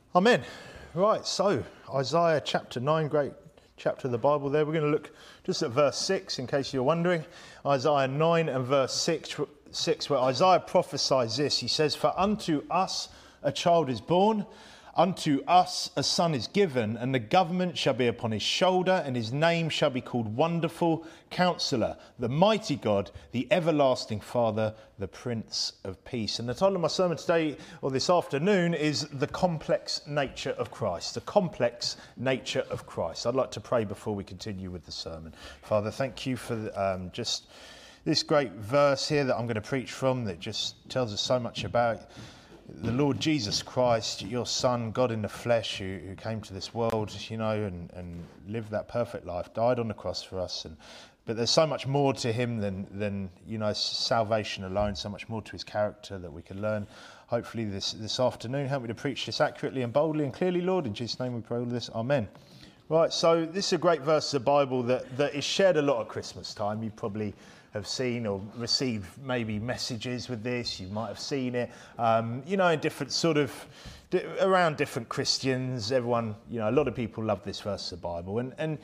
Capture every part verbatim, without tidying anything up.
Amen. Right, so Isaiah chapter nine, great chapter of the Bible there. We're going to look just at verse six, in case you're wondering. Isaiah nine and verse six, six, where Isaiah prophesies this. He says, "For unto us a child is born, unto us a son is given, and the government shall be upon his shoulder, and his name shall be called Wonderful Counselor, the Mighty God, the Everlasting Father, the Prince of Peace." And the title of my sermon today, or this afternoon, is The Complex Nature of Christ. The Complex Nature of Christ. I'd like to pray before we continue with the sermon. Father, thank you for um, just this great verse here that I'm going to preach from that just tells us so much about the Lord Jesus Christ, your Son, God in the flesh, who, who came to this world, you know, and, and lived that perfect life, died on the cross for us. And but there's so much more to him than, than you know, salvation alone, so much more to his character that we can learn. Hopefully this, this afternoon, help me to preach this accurately and boldly and clearly, Lord. In Jesus' name we pray all this. Amen. Right, so this is a great verse of the Bible that, that is shared a lot at Christmas time. You probably have seen or received maybe messages with this. You might have seen it, um, you know, in different sort of, di- around different Christians. Everyone, you know, a lot of people love this verse of the Bible. And, and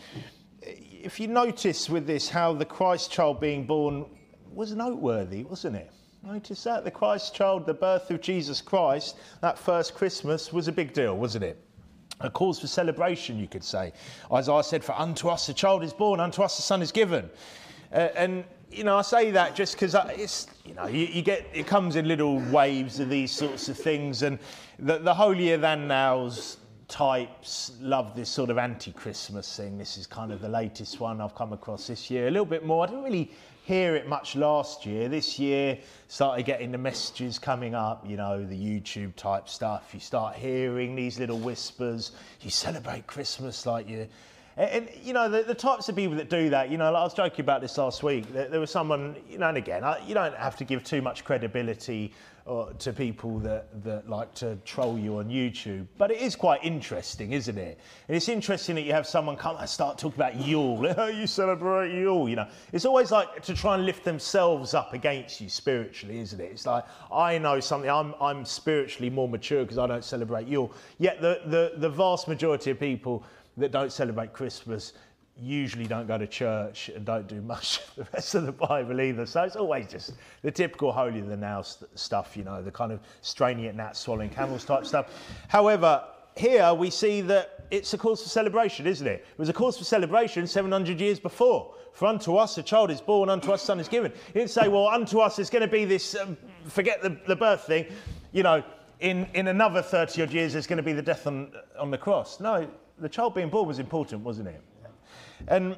if you notice with this, how the Christ child being born was noteworthy, wasn't it? Notice that, the Christ child, the birth of Jesus Christ, that first Christmas was a big deal, wasn't it? A cause for celebration, you could say. Isaiah said, "For unto us a child is born, unto us a son is given." Uh, and, you know, I say that just because it's, you know, you, you get, it comes in little waves of these sorts of things. And the, the holier than nows types love this sort of anti-Christmas thing. This is kind of the latest one I've come across this year. A little bit more. I didn't really hear it much last year. This year started getting the messages coming up, you know, the YouTube type stuff. You start hearing these little whispers. You celebrate Christmas like you... And, and, you know, the, the types of people that do that, you know, like I was joking about this last week. There, there was someone, you know, and again, I, you don't have to give too much credibility uh, to people that, that like to troll you on YouTube. But it is quite interesting, isn't it? And it's interesting that you have someone come and start talking about Yule. Oh, you celebrate Yule, you know. It's always like to try and lift themselves up against you spiritually, isn't it? It's like, I know something, I'm, I'm spiritually more mature because I don't celebrate Yule. Yet the, the, the vast majority of people that don't celebrate Christmas usually don't go to church and don't do much of the rest of the Bible either. So it's always just the typical holier than thou stuff, you know, the kind of straining at gnats, swallowing camels type stuff. However, here we see that it's a cause for celebration, isn't it? It was a cause for celebration seven hundred years before. For unto us a child is born, unto us a son is given. He didn't say, well, unto us is going to be this, um, forget the, the birth thing, you know, in, in another thirty odd years there's going to be the death on, on the cross. No, the child being born was important, wasn't it? And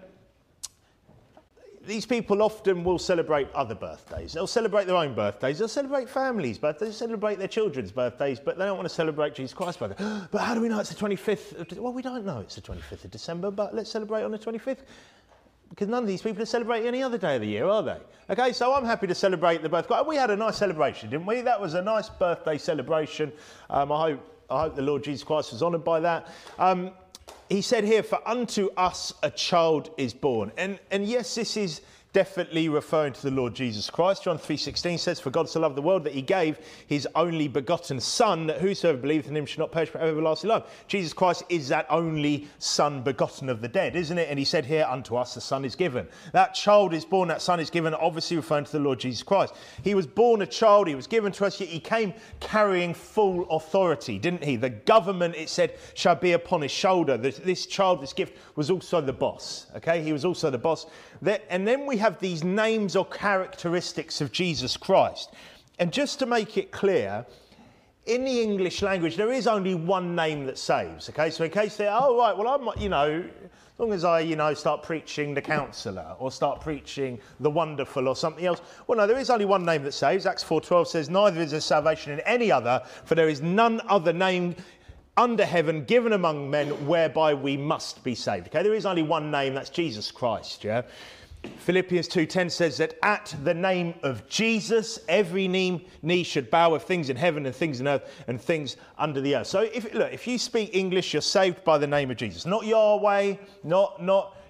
these people often will celebrate other birthdays. They'll celebrate their own birthdays. They'll celebrate families' birthdays. They'll celebrate their children's birthdays, but they don't want to celebrate Jesus Christ's birthday. But how do we know it's the twenty-fifth? Of, well, we don't know it's the twenty-fifth of December, but let's celebrate on the twenty-fifth. Because none of these people are celebrating any other day of the year, are they? Okay, so I'm happy to celebrate the birthday. We had a nice celebration, didn't we? That was a nice birthday celebration. Um, I hope I hope the Lord Jesus Christ was honoured by that. Um, He said here, for unto us a child is born. And, and yes, this is definitely referring to the Lord Jesus Christ. John three sixteen says, for God so loved the world that he gave his only begotten Son, that whosoever believeth in him should not perish but have everlasting life. Jesus Christ is that only Son begotten of the dead, isn't it? And he said here, unto us the Son is given. That child is born, that Son is given, obviously referring to the Lord Jesus Christ. He was born a child, he was given to us, yet he came carrying full authority, didn't he? The government, it said, shall be upon his shoulder. This, this child, this gift, was also the boss, okay? He was also the boss. And then we have these names or characteristics of Jesus Christ. And just to make it clear, in the English language, there is only one name that saves, okay? So in case they're, oh, right, well, I'm, you know, as long as I, you know, start preaching the Counselor or start preaching the Wonderful or something else. Well, no, there is only one name that saves. Acts four twelve says, neither is there salvation in any other, for there is none other name under heaven given among men whereby we must be saved. Okay, there is only one name, that's Jesus Christ, yeah? Philippians two ten says that at the name of Jesus, every knee, knee should bow, of things in heaven and things in earth and things under the earth. So if look, if you speak English, you're saved by the name of Jesus. Not Yahweh, not, not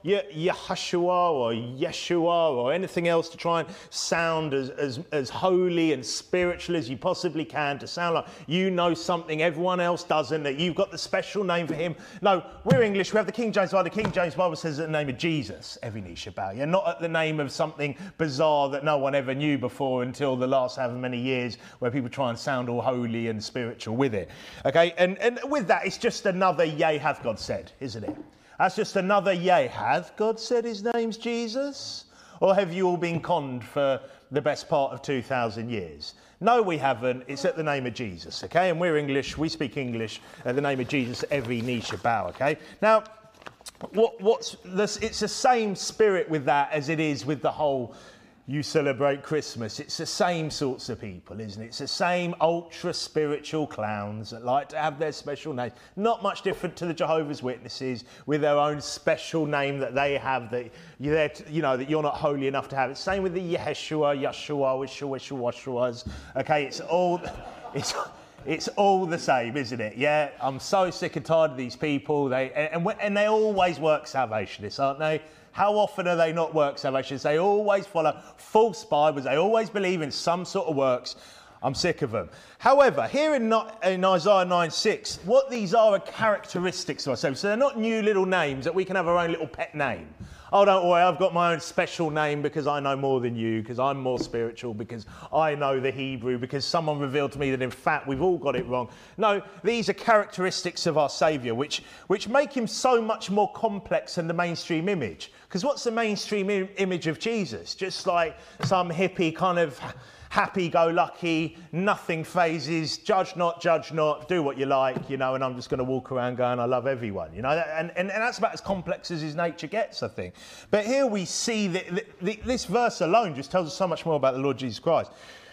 Ye- Yehoshua or Yeshua or anything else to try and sound as, as, as holy and spiritual as you possibly can, to sound like you know something everyone else doesn't, that you've got the special name for him. No, we're English. We have the King James Bible. The King James Bible says at the name of Jesus, every knee shall bow. Yeah, not at the name of something bizarre that no one ever knew before until the last however many years, where people try and sound all holy and spiritual with it. Okay, and, and with that, it's just another yea hath God said, isn't it? That's just another yea hath God said his name's Jesus? Or have you all been conned for the best part of two thousand years? No, we haven't. It's at the name of Jesus, okay? And we're English. We speak English. At the name of Jesus, every knee shall bow, okay? Now, what, what's this? It's the same spirit with that as it is with the whole you celebrate Christmas. It's the same sorts of people, isn't it? It's the same ultra-spiritual clowns that like to have their special names. Not much different to the Jehovah's Witnesses with their own special name that they have that you're there to, you know, that you're not holy enough to have. It's the same with the Yeshua, Yeshua, Wishua, Wishua, Wishuas. Okay, it's all... It's, It's all the same, isn't it? Yeah, I'm so sick and tired of these people. They and, and they always work salvationists, aren't they? How often are they not work salvationists? They always follow false Bibles. They always believe in some sort of works. I'm sick of them. However, here in, in Isaiah nine six, what these are are characteristics of ourselves. So they're not new little names that we can have our own little pet name. Oh, don't worry, I've got my own special name because I know more than you, because I'm more spiritual, because I know the Hebrew, because someone revealed to me that in fact we've all got it wrong. No, these are characteristics of our Saviour, which, which make him so much more complex than the mainstream image. Because what's the mainstream im- image of Jesus? Just like some hippie kind of happy-go-lucky, nothing phases, judge not, judge not, do what you like, you know, and I'm just going to walk around going, I love everyone, you know, and, and, and that's about as complex as his nature gets, I think. But here we see that the, the, this verse alone just tells us so much more about the Lord Jesus Christ.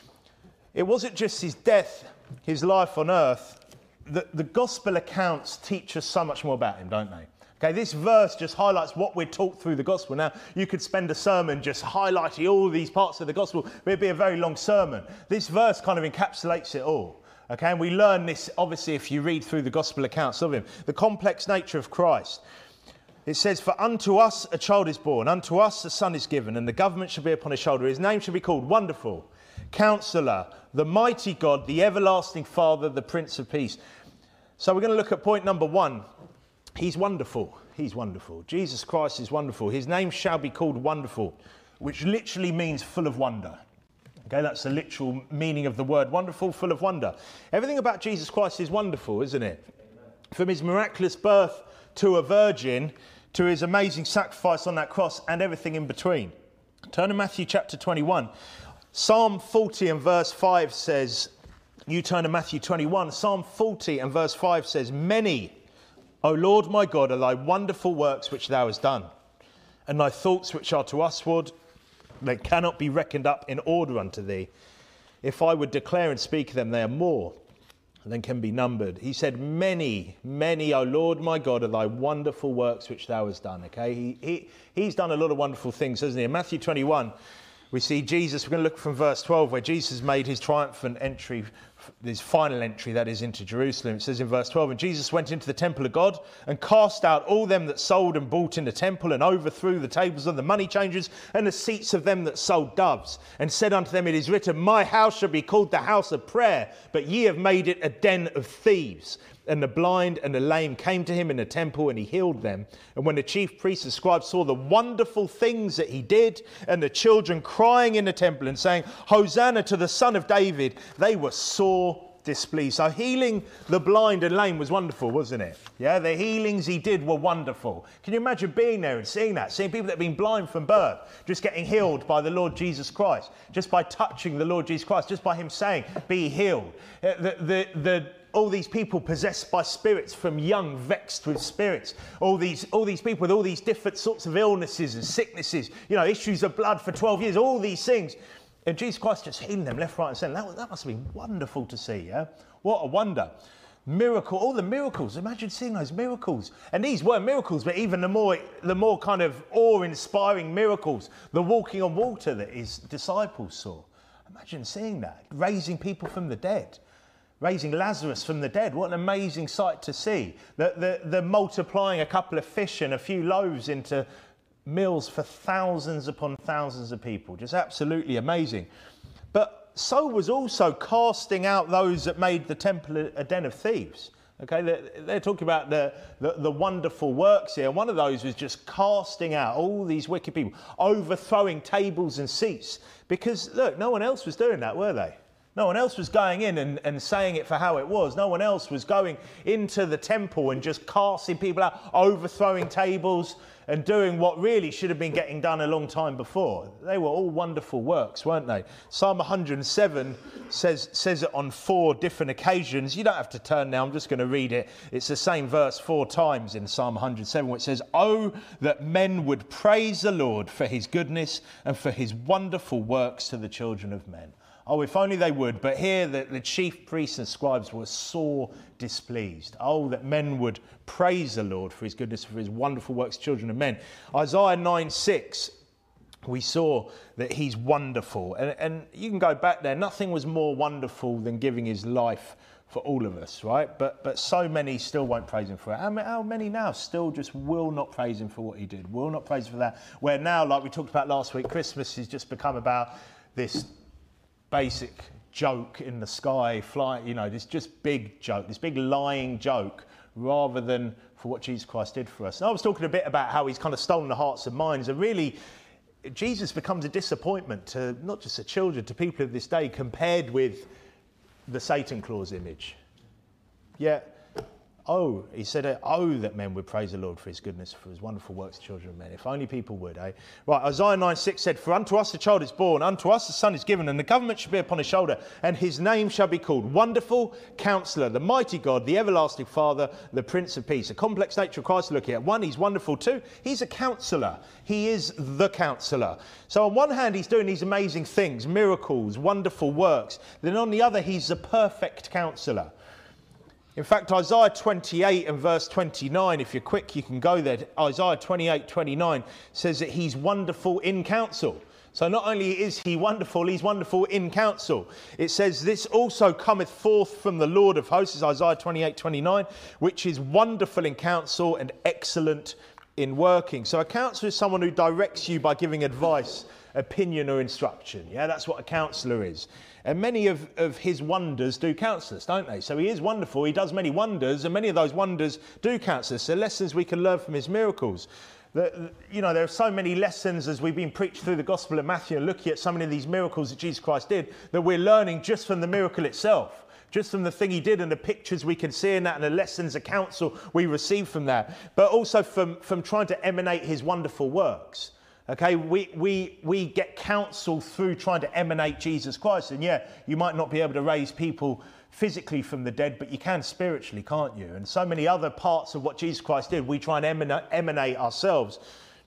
It wasn't just his death, his life on earth. The, the gospel accounts teach us so much more about him, don't they? Okay, this verse just highlights what we're taught through the gospel. Now, you could spend a sermon just highlighting all these parts of the gospel, but it'd be a very long sermon. This verse kind of encapsulates it all. Okay, and we learn this, obviously, if you read through the gospel accounts of him. The complex nature of Christ. It says, for unto us a child is born, unto us a son is given, and the government shall be upon his shoulder. His name shall be called Wonderful, Counselor, the Mighty God, the Everlasting Father, the Prince of Peace. So we're going to look at point number one. He's wonderful. He's wonderful. Jesus Christ is wonderful. His name shall be called Wonderful, which literally means full of wonder. Okay, that's the literal meaning of the word wonderful, full of wonder. Everything about Jesus Christ is wonderful, isn't it? Amen. From his miraculous birth to a virgin, to his amazing sacrifice on that cross, and everything in between. Turn to Matthew chapter twenty-one. Psalm forty and verse five says, you turn to Matthew twenty-one, Psalm forty and verse five says, many, O Lord my God, are thy wonderful works which thou hast done, and thy thoughts which are to usward, they cannot be reckoned up in order unto thee. If I would declare and speak of them, they are more than can be numbered. He said, many, many, O Lord my God, are thy wonderful works which thou hast done. Okay, he, he, he's done a lot of wonderful things, hasn't he? In Matthew twenty-one, we see Jesus, we're going to look from verse twelve, where Jesus made his triumphant entry, his final entry, that is, into Jerusalem. It says in verse twelve, and Jesus went into the temple of God and cast out all them that sold and bought in the temple, and overthrew the tables of the money changers and the seats of them that sold doves, and said unto them, it is written, my house shall be called the house of prayer, but ye have made it a den of thieves. And the blind and the lame came to him in the temple, and he healed them. And when the chief priests and scribes saw the wonderful things that he did, and the children crying in the temple and saying, Hosanna to the Son of David, they were sore displeased. So healing the blind and lame was wonderful, wasn't it? Yeah, the healings he did were wonderful. Can you imagine being there and seeing that? Seeing people that have been blind from birth, just getting healed by the Lord Jesus Christ, just by touching the Lord Jesus Christ, just by him saying, be healed. The, the, the, all these people possessed by spirits from young, vexed with spirits. All these, all these people with all these different sorts of illnesses and sicknesses, you know, issues of blood for twelve years, all these things. And Jesus Christ just healing them left, right and centre. That, that must have been wonderful to see, yeah? What a wonder. Miracle, all the miracles. Imagine seeing those miracles. And these were miracles, but even the more, the more kind of awe-inspiring miracles, the walking on water that his disciples saw. Imagine seeing that, raising people from the dead. Raising Lazarus from the dead. What an amazing sight to see. The, the, the multiplying a couple of fish and a few loaves into meals for thousands upon thousands of people. Just absolutely amazing. But so was also casting out those that made the temple a den of thieves. Okay, they're, they're talking about the, the, the wonderful works here. One of those was just casting out all these wicked people, overthrowing tables and seats. Because, look, no one else was doing that, were they? No one else was going in and, and saying it for how it was. No one else was going into the temple and just casting people out, overthrowing tables and doing what really should have been getting done a long time before. They were all wonderful works, weren't they? Psalm one hundred seven says, says it on four different occasions. You don't have to turn now, I'm just going to read it. It's the same verse four times in Psalm one hundred seven, where it says, "Oh, that men would praise the Lord for his goodness and for his wonderful works to the children of men." Oh, if only they would. But here the, the chief priests and scribes were sore displeased. Oh, that men would praise the Lord for his goodness, for his wonderful works, children of men. Isaiah nine six, we saw that he's wonderful. And, and you can go back there. Nothing was more wonderful than giving his life for all of us, right? But but so many still won't praise him for it. How, how many now still just will not praise him for what he did, will not praise him for that? Where now, like we talked about last week, Christmas has just become about this basic joke in the sky, flying, you know, this just big joke, this big lying joke, rather than for what Jesus Christ did for us. And I was talking a bit about how he's kind of stolen the hearts and minds, and really, Jesus becomes a disappointment to not just the children, to people of this day, compared with the Satan Claus image. Yeah. Oh, he said, oh, that men would praise the Lord for his goodness, for his wonderful works, children of men. If only people would, eh? Right, Isaiah nine six said, "For unto us a child is born, unto us a son is given, and the government shall be upon his shoulder, and his name shall be called Wonderful Counselor, the Mighty God, the Everlasting Father, the Prince of Peace." A complex nature of Christ to look at. One, he's wonderful. Two, he's a counsellor. He is the counsellor. So on one hand, he's doing these amazing things, miracles, wonderful works. Then on the other, he's the perfect counsellor. In fact, Isaiah twenty-eight and verse twenty-nine, if you're quick, you can go there. Isaiah twenty-eight twenty-nine says that he's wonderful in counsel. So not only is he wonderful, he's wonderful in counsel. It says, "This also cometh forth from the Lord of hosts," Isaiah twenty-eight twenty-nine, "which is wonderful in counsel and excellent in working." So a counsellor is someone who directs you by giving advice, opinion or instruction. Yeah, that's what a counsellor is. And many of, of his wonders do counsel us, don't they? So he is wonderful, he does many wonders, and many of those wonders do counsel us. So lessons we can learn from his miracles. The, you know, there are so many lessons as we've been preached through the Gospel of Matthew and looking at so many of these miracles that Jesus Christ did, that we're learning just from the miracle itself. Just from the thing he did and the pictures we can see in that and the lessons, the counsel we receive from that. But also from, from trying to emanate his wonderful works. Okay, we, we, we get counsel through trying to emanate Jesus Christ. And yeah, you might not be able to raise people physically from the dead, but you can spiritually, can't you? And so many other parts of what Jesus Christ did, we try and emanate, emanate ourselves.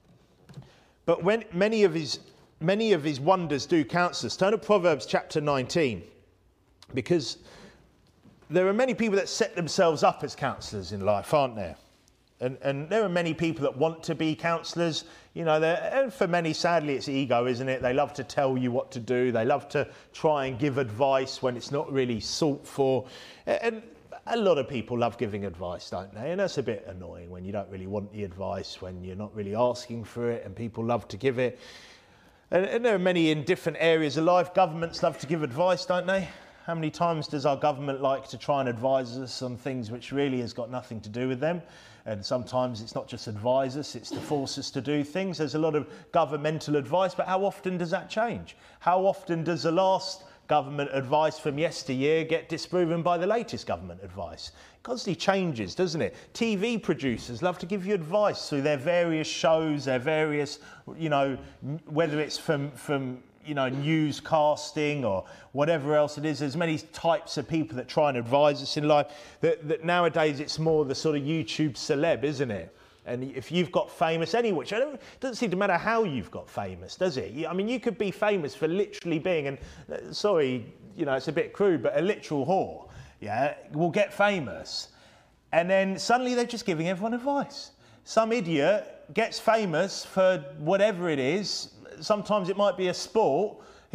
But when many of his, many of his wonders do counsel us. Turn to Proverbs chapter nineteen, because there are many people that set themselves up as counsellors in life, aren't there? And, and there are many people that want to be counsellors. You know, and for many, sadly, it's ego, isn't it? They love to tell you what to do. They love to try and give advice when it's not really sought for. And a lot of people love giving advice, don't they? And that's a bit annoying when you don't really want the advice, when you're not really asking for it, and people love to give it. And, and there are many in different areas of life. Governments love to give advice, don't they? How many times does our government like to try and advise us on things which really has got nothing to do with them? And sometimes it's not just advise us, it's to force us to do things. There's a lot of governmental advice, but how often does that change? How often does the last government advice from yesteryear get disproven by the latest government advice? It constantly changes, doesn't it? T V producers love to give you advice through their various shows, their various, you know, whether it's from, from you know, newscasting or whatever else it is. There's many types of people that try and advise us in life. That, that nowadays it's more the sort of YouTube celeb, isn't it? And if you've got famous anyway, it doesn't seem to matter how you've got famous, does it? I mean, you could be famous for literally being, and uh, sorry, you know, it's a bit crude, but a literal whore, yeah, will get famous. And then suddenly they're just giving everyone advice. Some idiot gets famous for whatever it is. Sometimes it might be a sport. He's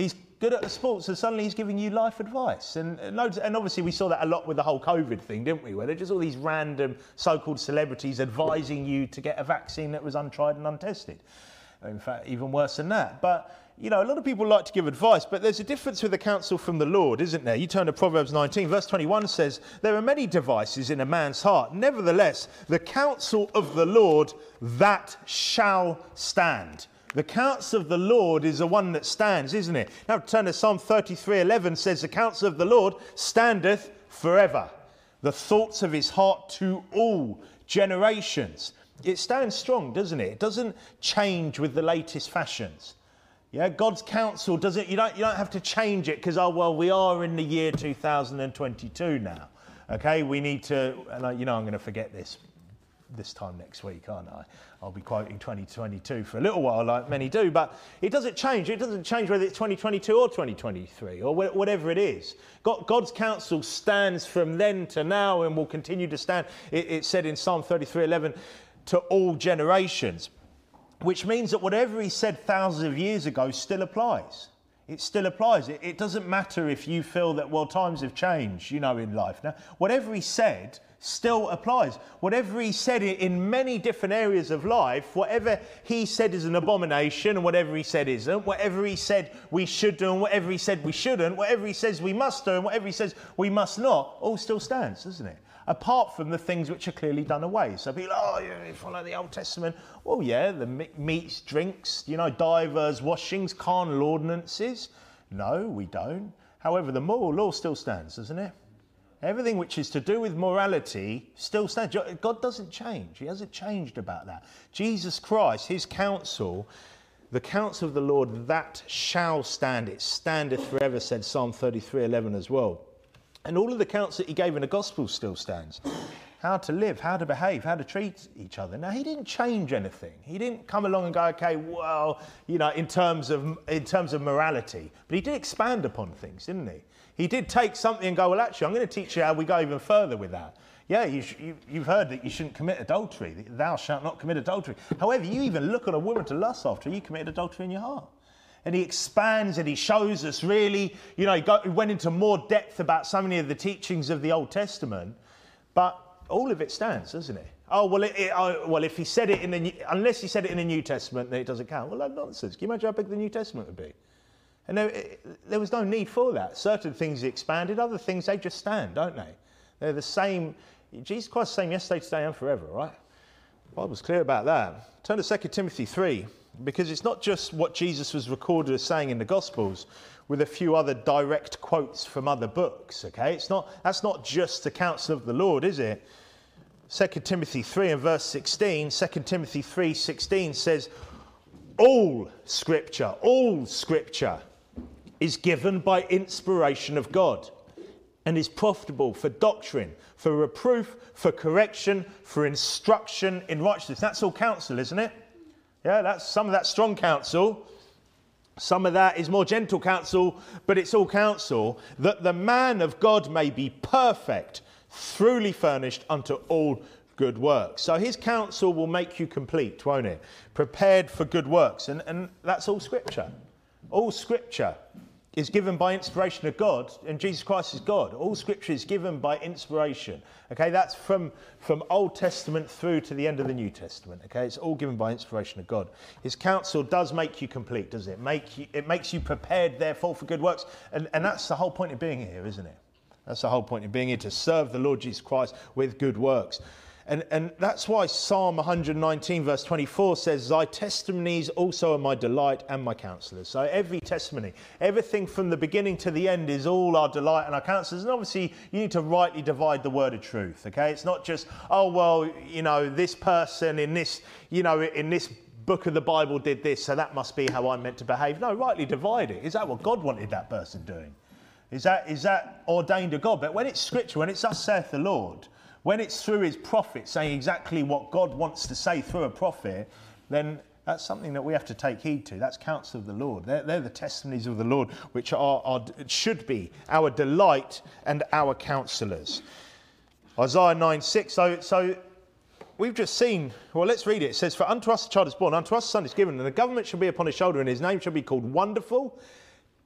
good at the sports, and suddenly he's giving you life advice. And, and loads, and obviously we saw that a lot with the whole COVID thing, didn't we? Where they're just all these random so-called celebrities advising you to get a vaccine that was untried and untested. In fact, even worse than that. But, you know, a lot of people like to give advice, but there's a difference with the counsel from the Lord, isn't there? You turn to Proverbs nineteen, verse twenty-one says, there are many devices in a man's heart. Nevertheless, the counsel of the Lord, that shall stand. The counsel of the Lord is the one that stands, isn't it? Now turn to Psalm thirty-three eleven says, the counsel of the Lord standeth forever. The thoughts of his heart to all generations. It stands strong, doesn't it? It doesn't change with the latest fashions. Yeah, God's counsel doesn't, you don't, you don't have to change it because, oh, well, we are in the year two thousand twenty-two now. Okay, we need to, and I, you know, I'm going to forget this this time next week, aren't I? I'll be quoting twenty twenty-two for a little while, like many do, but it doesn't change. It doesn't change whether it's twenty twenty-two or twenty twenty-three or wh- whatever it is. God, God's counsel stands from then to now and will continue to stand. It, it said in Psalm thirty-three eleven, to all generations, which means that whatever he said thousands of years ago still applies. It still applies. It, it doesn't matter if you feel that, well, times have changed, you know, in life now. Whatever he said still applies. Whatever he said in many different areas of life, whatever he said is an abomination and whatever he said isn't, whatever he said we should do and whatever he said we shouldn't, whatever he says we must do and whatever he says we must not, all still stands, doesn't it? Apart from the things which are clearly done away. So people, oh, you follow the Old Testament. Well, yeah, the meats, drinks, you know, divers, washings, carnal ordinances. No, we don't. However, the moral law still stands, doesn't it? Everything which is to do with morality still stands. God doesn't change. He hasn't changed about that. Jesus Christ, his counsel, the counsel of the Lord, that shall stand. It standeth forever, said Psalm thirty-three eleven as well. And all of the counsel that he gave in the gospel still stands. How to live, how to behave, how to treat each other. Now, he didn't change anything. He didn't come along and go, okay, well, you know, in terms of in terms of morality. But he did expand upon things, didn't he? He did take something and go, well, actually, I'm going to teach you how we go even further with that. Yeah, you sh- you, you've heard that you shouldn't commit adultery. Thou shalt not commit adultery. However, you even look at a woman to lust after, you committed adultery in your heart. And he expands and he shows us really, you know, he, got, he went into more depth about so many of the teachings of the Old Testament, but all of it stands, doesn't it? Oh, well, it, it, oh, well, if he said it in the, New, unless he said it in the New Testament, then it doesn't count. Well, that's nonsense. Can you imagine how big the New Testament would be? And there, it, there was no need for that. Certain things he expanded, other things, they just stand, don't they? They're the same, Jesus Christ is the same yesterday, today and forever, right? The Bible's clear about that. Turn to Second Timothy three. Because it's not just what Jesus was recorded as saying in the Gospels with a few other direct quotes from other books, okay? It's not, that's not just the counsel of the Lord, is it? Second Timothy three and verse sixteen, Second Timothy three sixteen says, all scripture, all scripture is given by inspiration of God and is profitable for doctrine, for reproof, for correction, for instruction in righteousness. That's all counsel, isn't it? Yeah, that's some of that strong counsel. Some of that is more gentle counsel, but it's all counsel, that the man of God may be perfect, truly furnished unto all good works. So his counsel will make you complete, won't it? Prepared for good works. And, and that's all scripture. All scripture is given by inspiration of God, and Jesus Christ is God. All scripture is given by inspiration. Okay, that's from, from Old Testament through to the end of the New Testament. Okay, it's all given by inspiration of God. His counsel does make you complete, doesn't it? Make you, it makes you prepared, therefore, for good works. And, and that's the whole point of being here, isn't it? That's the whole point of being here, to serve the Lord Jesus Christ with good works. And, and that's why Psalm one nineteen verse twenty-four says, thy testimonies also are my delight and my counsellors. So every testimony, everything from the beginning to the end is all our delight and our counsellors. And obviously you need to rightly divide the word of truth, okay? It's not just, oh, well, you know, this person in this, you know, in this book of the Bible did this, so that must be how I'm meant to behave. No, rightly divide it. Is that what God wanted that person doing? Is that, is that ordained of God? But when it's scripture, when it's thus saith the Lord, when it's through his prophet saying exactly what God wants to say through a prophet, then that's something that we have to take heed to. That's counsel of the Lord. They're, they're the testimonies of the Lord, which are, are should be our delight and our counsellors. Isaiah nine six. So, so we've just seen, well, let's read it. It says, for unto us a child is born, unto us a son is given, and the government shall be upon his shoulder, and his name shall be called Wonderful,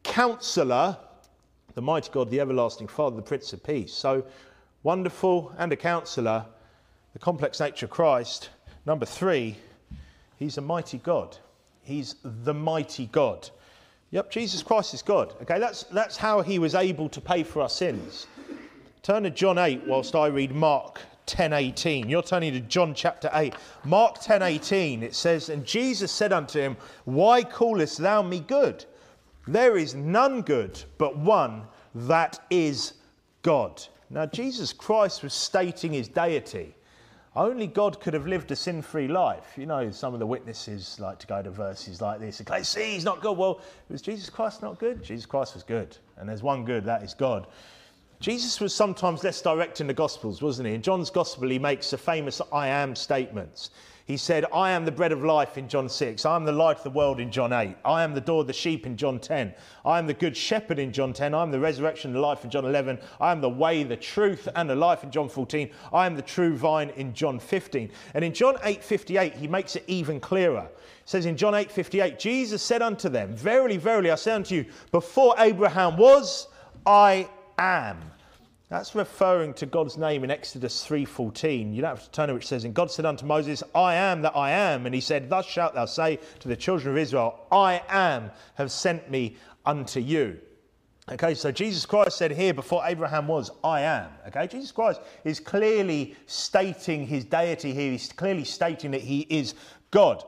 Counselor, the mighty God, the everlasting Father, the Prince of Peace. So, wonderful and a counsellor, the complex nature of Christ. Number three, he's a mighty God. He's the mighty God. Yep, Jesus Christ is God. Okay, that's that's how he was able to pay for our sins. Turn to John eight whilst I read Mark ten eighteen. You're turning to John chapter eight. Mark ten eighteen, it says, "And Jesus said unto him, Why callest thou me good? There is none good but one, that is God." Now, Jesus Christ was stating his deity. Only God could have lived a sin-free life. You know, some of the witnesses like to go to verses like this and say, see, he's not good. Well, was Jesus Christ not good? Jesus Christ was good. And there's one good, that is God. Jesus was sometimes less direct in the Gospels, wasn't he? In John's Gospel, he makes the famous I am statements. He said, I am the bread of life in John six. I am the light of the world in John eight. I am the door of the sheep in John ten. I am the good shepherd in John ten. I am the resurrection and the life in John eleven. I am the way, the truth and the life in John fourteen. I am the true vine in John fifteen. And in John eight fifty-eight, he makes it even clearer. It says in John eight fifty-eight, Jesus said unto them, Verily, verily, I say unto you, before Abraham was, I am. That's referring to God's name in Exodus three fourteen. You don't have to turn to which says, and God said unto Moses, I am that I am. And he said, Thus shalt thou say to the children of Israel, I am, have sent me unto you. Okay, so Jesus Christ said here, before Abraham was, I am. Okay, Jesus Christ is clearly stating his deity here. He's clearly stating that he is God.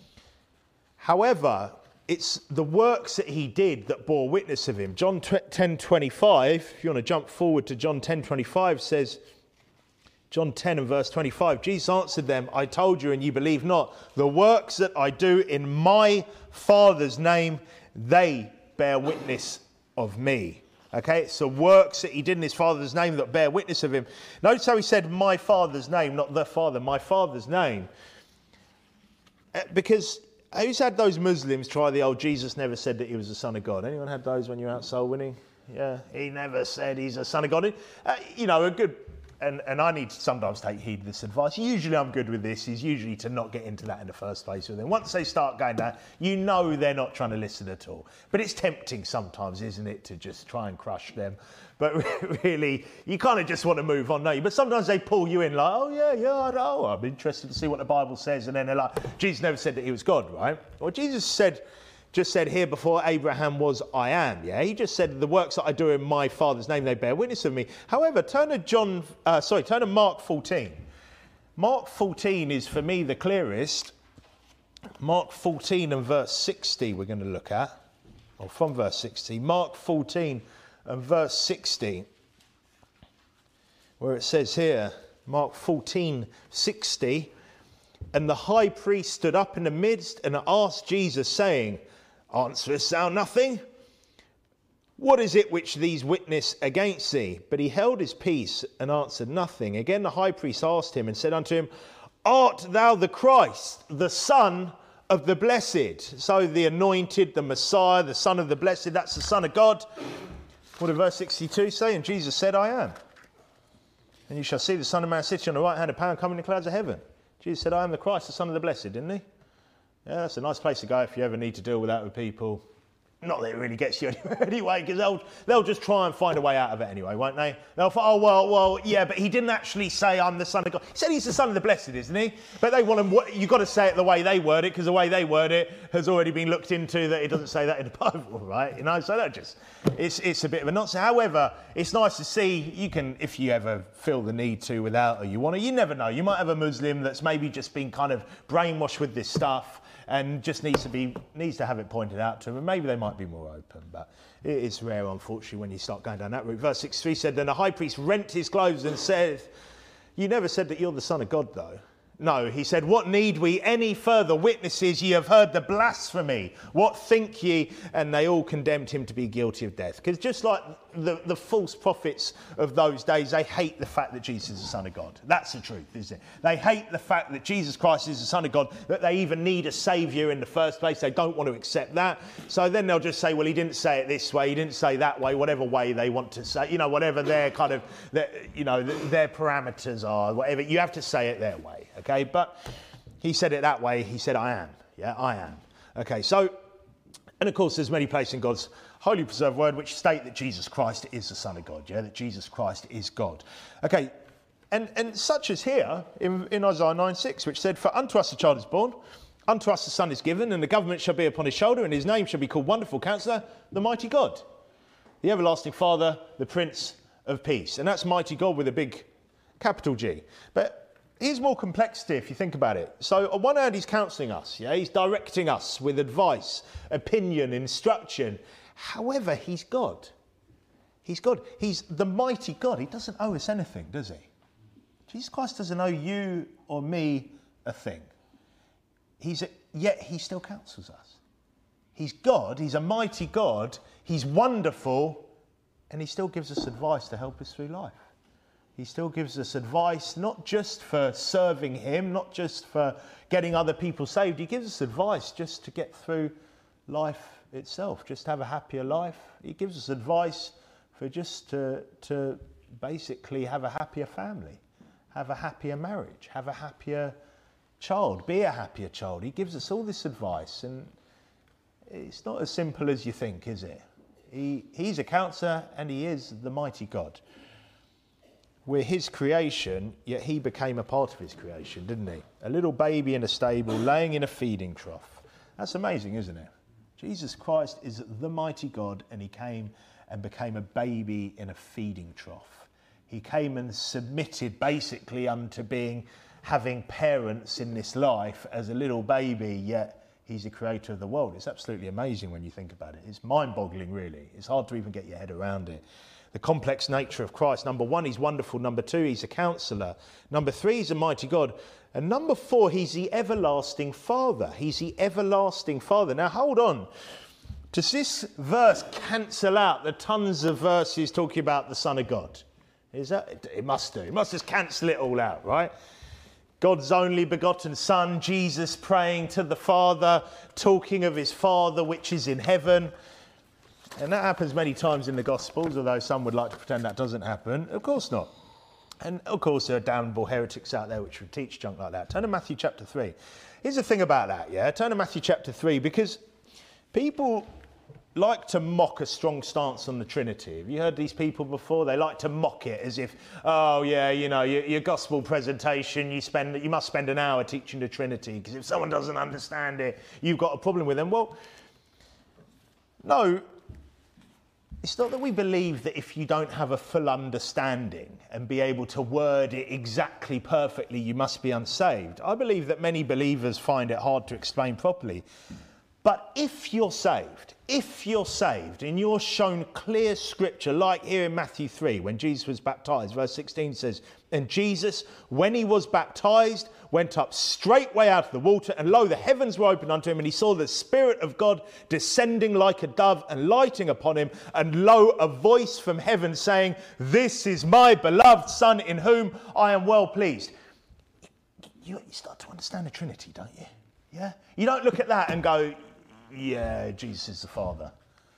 However, it's the works that he did that bore witness of him. John ten twenty-five, if you want to jump forward to John ten twenty-five, says, John ten and verse twenty-five, Jesus answered them, I told you and you believe not. The works that I do in my Father's name, they bear witness of me. Okay, it's the works that he did in his Father's name that bear witness of him. Notice how he said my Father's name, not the Father, my Father's name. Because who's had those Muslims try the old Jesus never said that he was the Son of God? Anyone had those when you were out soul winning? Yeah, he never said he's a Son of God. Uh, you know, a good, and, and I need to sometimes take heed of this advice. Usually I'm good with this, is usually to not get into that in the first place with them. Once they start going down, you know they're not trying to listen at all. But it's tempting sometimes, isn't it, to just try and crush them. But really, you kind of just want to move on, don't you? But sometimes they pull you in like, oh, yeah, yeah, I know. I'm interested to see what the Bible says. And then they're like, Jesus never said that he was God, right? Well, Jesus said, just said here, before Abraham was, I am. Yeah, he just said, the works that I do in my Father's name, they bear witness of me. However, turn to John, uh, sorry, turn to Mark fourteen. Mark fourteen is, for me, the clearest. Mark fourteen and verse sixty we're going to look at. Or from verse sixty. Mark fourteen and verse sixty, where it says here, Mark fourteen sixty, and the high priest stood up in the midst and asked Jesus, saying, Answerest thou nothing? What is it which these witness against thee? But he held his peace and answered nothing. Again the high priest asked him and said unto him, Art thou the Christ, the Son of the Blessed? So the anointed, the Messiah, the Son of the Blessed, that's the Son of God. What did verse sixty-two say? And Jesus said, I am. And you shall see the Son of Man sitting on the right hand of power and coming in the clouds of heaven. Jesus said, I am the Christ, the Son of the Blessed, didn't he? Yeah, that's a nice place to go if you ever need to deal with that with people. Not that it really gets you anywhere anyway, because they'll, they'll just try and find a way out of it anyway, won't they? They'll say, oh, well, well, yeah, but he didn't actually say I'm the Son of God. He said he's the Son of the Blessed, isn't he? But they want him, you've got to say it the way they word it, because the way they word it has already been looked into that it doesn't say that in the Bible, right? You know, so that just, it's it's a bit of a nonsense. However, it's nice to see, you can, if you ever feel the need to without or you want to, you never know. You might have a Muslim that's maybe just been kind of brainwashed with this stuff, and just needs to be needs to have it pointed out to them, and maybe they might be more open, but it is rare, unfortunately, when you start going down that route. Verse sixty-three said, Then the high priest rent his clothes and said, You never said that you're the Son of God, though. No, he said, What need we any further witnesses? Ye have heard the blasphemy. What think ye? And they all condemned him to be guilty of death. Because just like the, the false prophets of those days, they hate the fact that Jesus is the Son of God. That's the truth, isn't it? They hate the fact that Jesus Christ is the Son of God, that they even need a saviour in the first place. They don't want to accept that. So then they'll just say, well, he didn't say it this way, he didn't say that way, whatever way they want to say, you know, whatever their kind of, their, you know, their parameters are, whatever, you have to say it their way. Okay, but he said it that way. He said, I am. Yeah, I am. Okay, so And of course, there's many places in God's holy preserved word which state that Jesus Christ is the Son of God, yeah, that Jesus Christ is God. Okay, and, and such as here in, in Isaiah nine six, which said, "For unto us a child is born, unto us a son is given, and the government shall be upon his shoulder, and his name shall be called Wonderful Counselor, the Mighty God, the Everlasting Father, the Prince of Peace." And that's Mighty God with a big capital G. But here's more complexity if you think about it. So on one hand, he's counselling us, yeah, he's directing us with advice, opinion, instruction. However, he's God. He's God. He's the mighty God. He doesn't owe us anything, does he? Jesus Christ doesn't owe you or me a thing. He's a, yet he still counsels us. He's God. He's a mighty God. He's wonderful, and he still gives us advice to help us through life. He still gives us advice, not just for serving him, not just for getting other people saved. He gives us advice just to get through life itself, just to have a happier life. He gives us advice for just to, to basically have a happier family, have a happier marriage, have a happier child, be a happier child. He gives us all this advice, and it's not as simple as you think, is it? He, he's a counsellor, and he is the mighty God. We're his creation, yet he became a part of his creation, didn't he? A little baby in a stable, laying in a feeding trough. That's amazing, isn't it? Jesus Christ is the mighty God, and he came and became a baby in a feeding trough. He came and submitted basically unto being, having parents in this life as a little baby, yet he's the creator of the world. It's absolutely amazing when you think about it. It's mind-boggling, really. It's hard to even get your head around it. The complex nature of Christ. Number one, he's wonderful. Number two, he's a counsellor. Number three, he's a mighty God. And number four, he's the everlasting Father. He's the everlasting Father. Now, hold on. Does this verse cancel out the tons of verses talking about the Son of God? Is that? It must do. It must just cancel it all out, right? God's only begotten Son, Jesus praying to the Father, talking of his Father which is in heaven. And that happens many times in the Gospels, although some would like to pretend that doesn't happen. Of course not. And of course there are damnable heretics out there which would teach junk like that. Turn to Matthew chapter three. Here's the thing about that, yeah? Turn to Matthew chapter three, because people like to mock a strong stance on the Trinity. Have you heard these people before? They like to mock it as if, oh yeah, you know, your, your gospel presentation, you spend, you must spend an hour teaching the Trinity, because if someone doesn't understand it, you've got a problem with them. Well, no. It's not that we believe that if you don't have a full understanding and be able to word it exactly perfectly, you must be unsaved. I believe that many believers find it hard to explain properly. But if you're saved, if you're saved and you're shown clear scripture, like here in Matthew three, when Jesus was baptized, verse sixteen says, "And Jesus, when he was baptized, went up straightway out of the water, and lo, the heavens were opened unto him, and he saw the Spirit of God descending like a dove and lighting upon him, and lo, a voice from heaven saying, This is my beloved Son, in whom I am well pleased." You, you start to understand the Trinity, don't you? Yeah? You don't look at that and go, yeah, Jesus is the Father.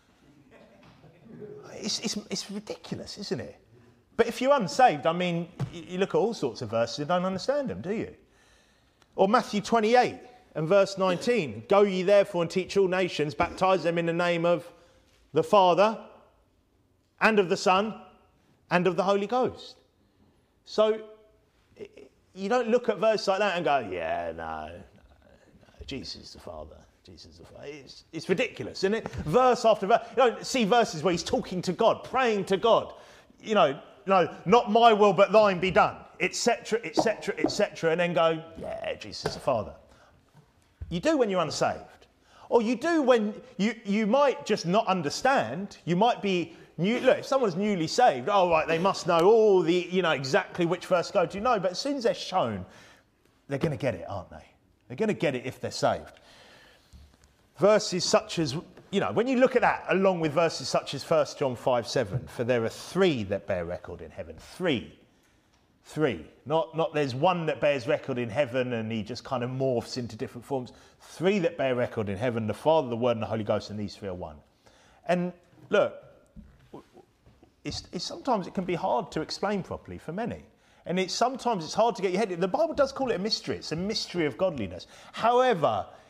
It's, it's, it's ridiculous, isn't it? But if you're unsaved, I mean, you look at all sorts of verses and don't understand them, do you? Or Matthew twenty-eight and verse nineteen. "Go ye therefore and teach all nations, baptize them in the name of the Father and of the Son and of the Holy Ghost." So you don't look at verses like that and go, yeah, no, no, no Jesus is the Father. Jesus is the Father. It's, it's ridiculous, isn't it? Verse after verse. You don't see verses where he's talking to God, praying to God. You know, no, not my will but thine be done, et cetera, et cetera, et cetera, and then go, yeah, Jesus is the Father. You do when you're unsaved. Or you do when you, you might just not understand. You might be new. Look, if someone's newly saved, oh, right, they must know all the, you know, exactly which verse to go to. No, but as soon as they're shown, they're going to get it, aren't they? They're going to get it if they're saved. Verses such as, you know, when you look at that, along with verses such as First John five seven, "For there are three that bear record in heaven." Three. Three. Not, not there's one that bears record in heaven and he just kind of morphs into different forms. Three that bear record in heaven: the Father, the Word, and the Holy Ghost, and these three are one. And look, it's, it's sometimes it can be hard to explain properly for many. And it's sometimes it's hard to get your head in. The Bible does call it a mystery. It's a mystery of godliness. However,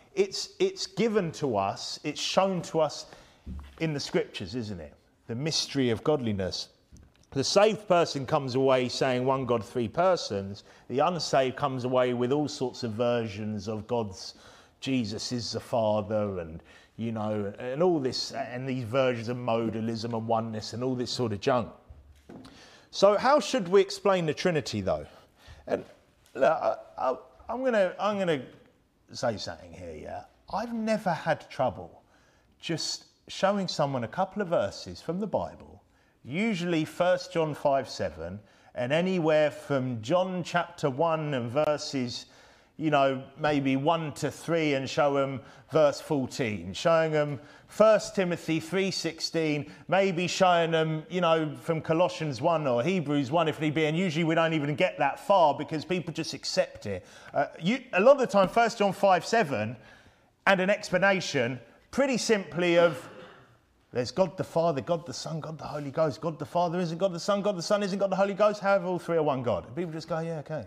it's, it's given to us, it's shown to us in the scriptures, isn't it? The mystery of godliness. The saved person comes away saying one God, three persons. The unsaved comes away with all sorts of versions of God's, Jesus is the Father, and, you know, and all this, and these versions of modalism and oneness and all this sort of junk. So how should we explain the Trinity, though? And look, I, I, I'm going to I'm going to say something here, yeah? I've never had trouble just showing someone a couple of verses from the Bible, usually First John five seven, and anywhere from John chapter one and verses, you know, maybe one to three, and show them verse fourteen, showing them First Timothy three sixteen, maybe showing them, you know, from Colossians one or Hebrews one if need be, and usually we don't even get that far because people just accept it. Uh, you, a lot of the time, First John five seven and an explanation pretty simply of there's God the Father, God the Son, God the Holy Ghost. God the Father isn't God the Son, God the Son isn't God the Holy Ghost. However, all three are one God. And people just go, yeah, okay.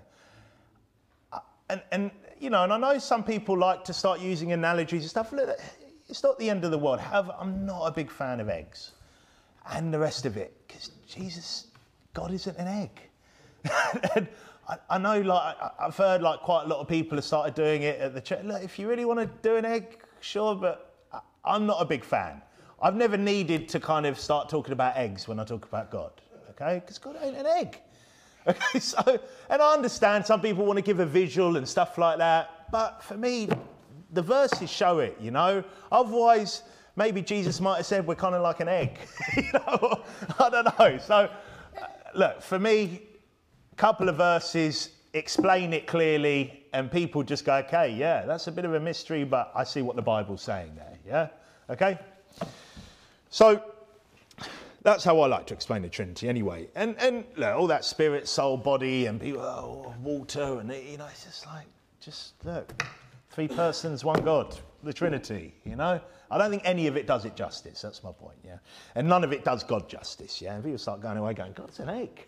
And, and, you know, and I know some people like to start using analogies and stuff. Look, it's not the end of the world. However, I'm not a big fan of eggs and the rest of it, because Jesus, God isn't an egg. And I, I know, like, I've heard, like, quite a lot of people have started doing it at the church. Look, if you really want to do an egg, sure, but I, I'm not a big fan. I've never needed to kind of start talking about eggs when I talk about God, okay? Because God ain't an egg. Okay, so, and I understand some people want to give a visual and stuff like that, but for me, the verses show it, you know? Otherwise, maybe Jesus might have said we're kind of like an egg, you know? I don't know. So, uh, look, for me, a couple of verses explain it clearly, and people just go, okay, yeah, that's a bit of a mystery, but I see what the Bible's saying there, yeah? Okay? So, that's how I like to explain the Trinity anyway. And and look, all that spirit, soul, body, and people, oh, water, and you know, it's just like, just look, three persons, one God, the Trinity, you know? I don't think any of it does it justice, that's my point, yeah? And none of it does God justice, yeah? And people start going away going, God's an egg.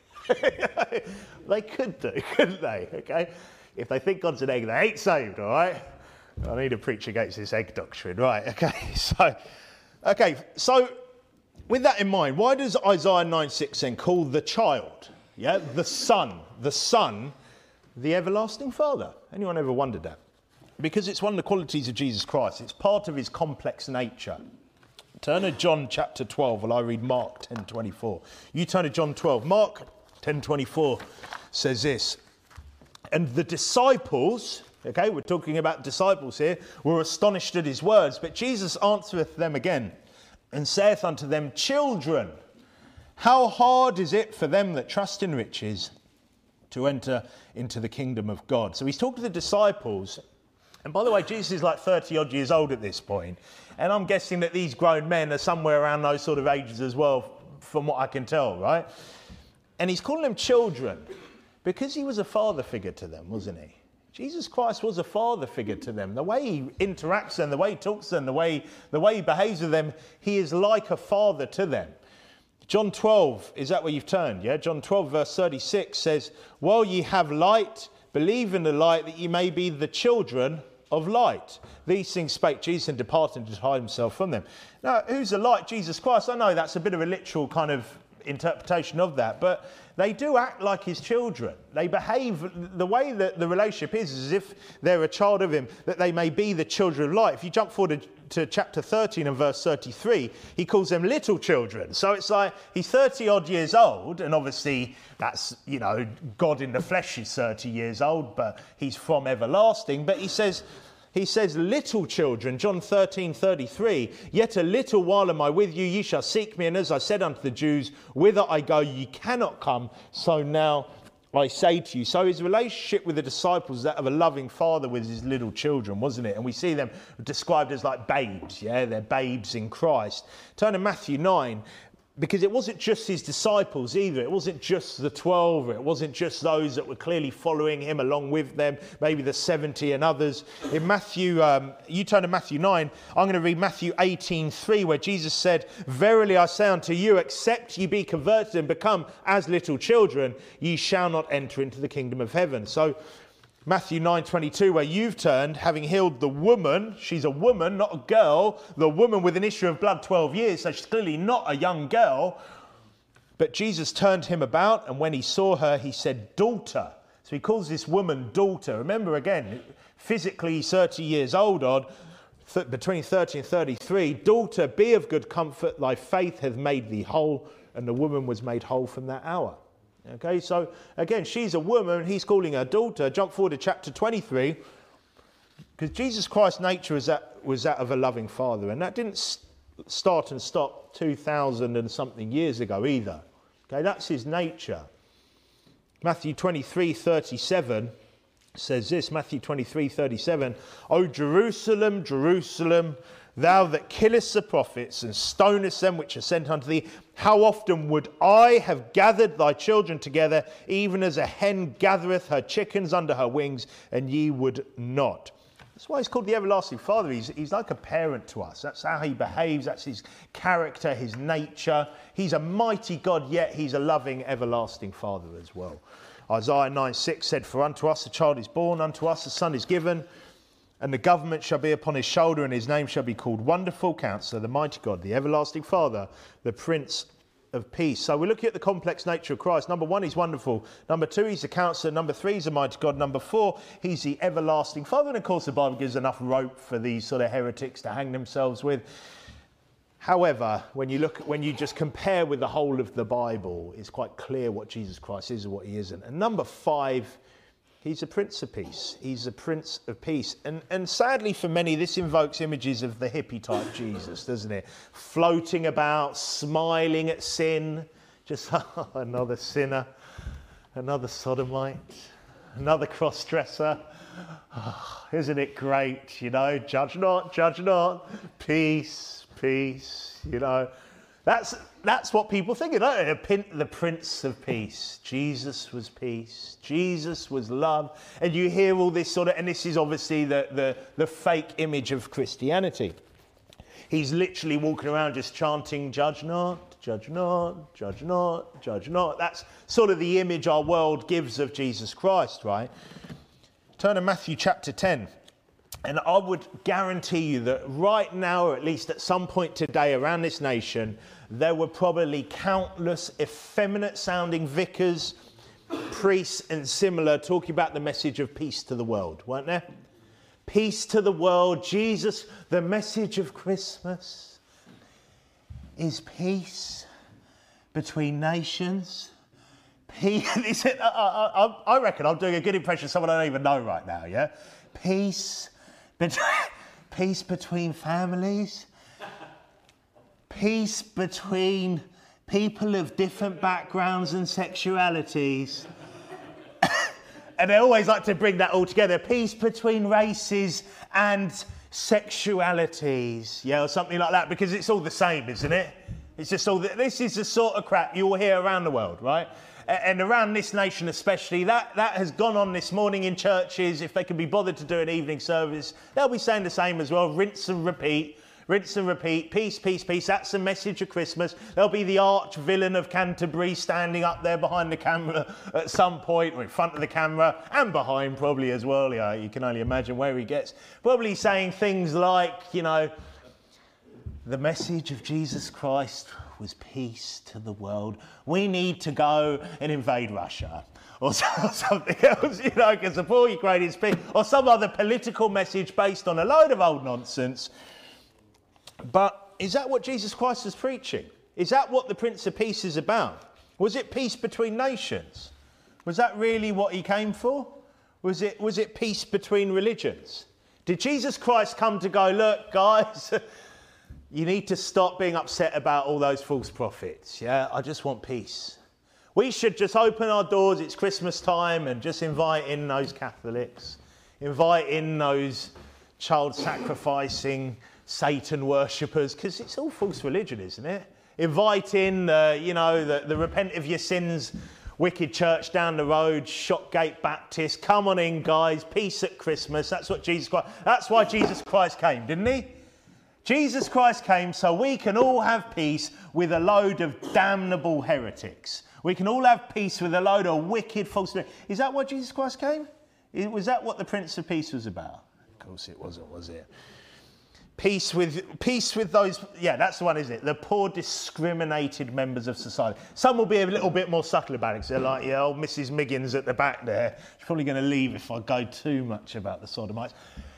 They could do, couldn't they, okay? If they think God's an egg, they ain't saved, all right? I need to preach against this egg doctrine, right, okay? So, okay, so, with that in mind, why does Isaiah nine six then call the child, yeah, the son, the son, the everlasting Father? Anyone ever wondered that? Because it's one of the qualities of Jesus Christ. It's part of his complex nature. Turn to John chapter twelve while I read Mark ten twenty-four. You turn to John twelve. Mark ten twenty-four says this, and the disciples, okay, we're talking about disciples here, were astonished at his words, but Jesus answereth them again, and saith unto them, children, how hard is it for them that trust in riches to enter into the kingdom of God? So he's talking to the disciples. And by the way, Jesus is like thirty odd years old at this point. And I'm guessing that these grown men are somewhere around those sort of ages as well, from what I can tell, right? And he's calling them children because he was a father figure to them, wasn't he? Jesus Christ was a father figure to them. The way he interacts with them, the way he talks to them, the way, the way he behaves with them, he is like a father to them. John twelve, is that where you've turned? Yeah, John twelve verse thirty-six says, while ye have light, believe in the light that ye may be the children of light. These things spake Jesus and departed and to hide himself from them. Now, who's the light? Jesus Christ. I know that's a bit of a literal kind of interpretation of that, but they do act like his children. They behave, the way that the relationship is, is as if they're a child of him, that they may be the children of light. If you jump forward to, to chapter thirteen and verse thirty-three, he calls them little children. So it's like he's thirty odd years old, and obviously that's, you know, God in the flesh is thirty years old, but he's from everlasting. But he says, He says, little children, John thirteen thirty-three, yet a little while am I with you, ye shall seek me, and as I said unto the Jews, whither I go ye cannot come, so now I say to you. So his relationship with the disciples, that of a loving father with his little children, wasn't it? And we see them described as like babes, yeah, they're babes in Christ. Turn to Matthew nine. Because it wasn't just his disciples either. It wasn't just the twelve. It wasn't just those that were clearly following him along with them, maybe the seventy and others. In Matthew, um, you turn to Matthew nine, I'm going to read Matthew eighteen three, where Jesus said, verily I say unto you, except ye be converted and become as little children, ye shall not enter into the kingdom of heaven. So Matthew nine twenty-two, where you've turned, having healed the woman, she's a woman, not a girl, the woman with an issue of blood twelve years, so she's clearly not a young girl. But Jesus turned him about, and when he saw her, he said, daughter. So he calls this woman daughter. Remember again, physically thirty years old, odd, th- between thirty and thirty-three. Daughter, be of good comfort, thy faith hath made thee whole. And the woman was made whole from that hour. Okay, so again, she's a woman, he's calling her daughter. Jump forward to chapter twenty-three, because Jesus Christ's nature was that, was that of a loving father, and that didn't st- start and stop two thousand and something years ago either. Okay, that's his nature. Matthew twenty-three thirty-seven says this, Matthew twenty-three thirty-seven, O Jerusalem, Jerusalem, thou that killest the prophets and stonest them which are sent unto thee, how often would I have gathered thy children together, even as a hen gathereth her chickens under her wings, and ye would not. That's why he's called the everlasting Father. He's, he's like a parent to us. That's how he behaves. That's his character, his nature. He's a mighty God, yet he's a loving, everlasting Father as well. Isaiah nine six said, for unto us a child is born, unto us a son is given, and the government shall be upon his shoulder, and his name shall be called Wonderful Counselor, the Mighty God, the Everlasting Father, the Prince of Peace. So we're looking at the complex nature of Christ. Number one, he's wonderful. Number two, he's a counselor. Number three, he's a mighty God. Number four, he's the everlasting Father. And of course, the Bible gives enough rope for these sort of heretics to hang themselves with. However, when you look, when you just compare with the whole of the Bible, it's quite clear what Jesus Christ is and what he isn't. And number five, he's a Prince of Peace. He's a Prince of Peace. And, and sadly for many, this invokes images of the hippie type Jesus, doesn't it? Floating about, smiling at sin. Just, oh, another sinner, another sodomite, another cross-dresser. Oh, isn't it great, you know? Judge not, judge not. Peace, peace, you know. That's that's what people think, you know, the Prince of Peace. Jesus was peace. Jesus was love. And you hear all this sort of, and this is obviously the, the, the fake image of Christianity. He's literally walking around just chanting, judge not, judge not, judge not, judge not. That's sort of the image our world gives of Jesus Christ, right? Turn to Matthew chapter ten. And I would guarantee you that right now, or at least at some point today around this nation, there were probably countless effeminate-sounding vicars, priests and similar talking about the message of peace to the world, weren't there? Peace to the world. Jesus, the message of Christmas is peace between nations. Peace. I, I, I reckon I'm doing a good impression of someone I don't even know right now, yeah? Peace. Peace between families, peace between people of different backgrounds and sexualities. And they always like to bring that all together. Peace between races and sexualities, yeah, or something like that, because it's all the same, isn't it? It's just all, the, this is the sort of crap you'll hear around the world, right? And around this nation especially, that, that has gone on this morning in churches. If they can be bothered to do an evening service, they'll be saying the same as well. Rinse and repeat, rinse and repeat. Peace, peace, peace. That's the message of Christmas. There'll be the arch villain of Canterbury standing up there behind the camera at some point, or in front of the camera, and behind probably as well. Yeah, you can only imagine where he gets. Probably saying things like, you know, the message of Jesus Christ was peace to the world. We need to go and invade Russia, or something else, you know, because the poor Ukrainians peace, or some other political message based on a load of old nonsense. But is that what Jesus Christ is preaching? Is that what the Prince of Peace is about? Was it peace between nations? Was that really what he came for? Was it, was it peace between religions? Did Jesus Christ come to go, look, guys, you need to stop being upset about all those false prophets, yeah? I just want peace. We should just open our doors, it's Christmas time, and just invite in those Catholics, invite in those child-sacrificing Satan worshippers, because it's all false religion, isn't it? Invite in, uh, you know, the, the repent of your sins wicked church down the road, Shotgate Baptist. Come on in, guys, peace at Christmas. That's what Jesus Christ, that's why Jesus Christ came, didn't he? Jesus Christ came so we can all have peace with a load of damnable heretics. We can all have peace with a load of wicked false. Is that why Jesus Christ came? Was that what the Prince of Peace was about? Of course it wasn't, was it? Peace with, peace with those, yeah, that's the one, isn't it? The poor, discriminated members of society. Some will be a little bit more subtle about it, because they're like, yeah, old Missus Miggins at the back there. She's probably going to leave if I go too much about the Sodomites.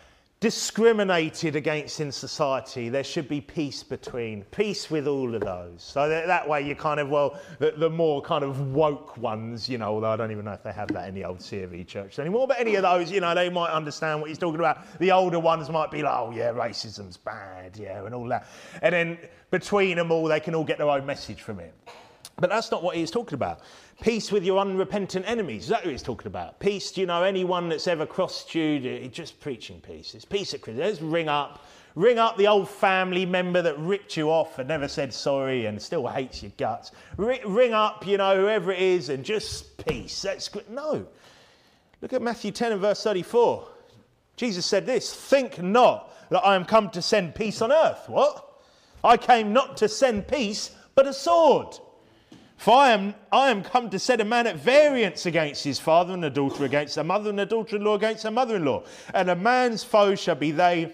Discriminated against in society, there should be peace between, peace with all of those. So that, that way you kind of, well, the, the more kind of woke ones, you know, although I don't even know if they have that in the old C of E church anymore, but any of those, you know, they might understand what he's talking about. The older ones might be like, oh yeah, racism's bad, yeah, and all that. And then between them all, they can all get their own message from it. But that's not what he's talking about. Peace with your unrepentant enemies. Is that what he's talking about? Peace, you know, anyone that's ever crossed you, he's just preaching peace. It's peace at Christmas. Let's ring up. Ring up the old family member that ripped you off and never said sorry and still hates your guts. Ring, ring up, you know, whoever it is and just peace. That's good. No. Look at Matthew ten and verse thirty-four. Jesus said this, think not that I am come to send peace on earth. What? I came not to send peace, but a sword. For I am, I am come to set a man at variance against his father and a daughter against a mother and a daughter-in-law against a mother-in-law. And a man's foes shall be they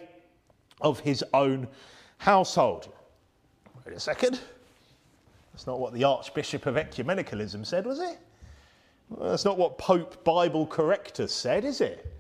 of his own household. Wait a second. That's not what the Archbishop of Ecumenicalism said, was it? Well, that's not what Pope Bible Correctus said, is it?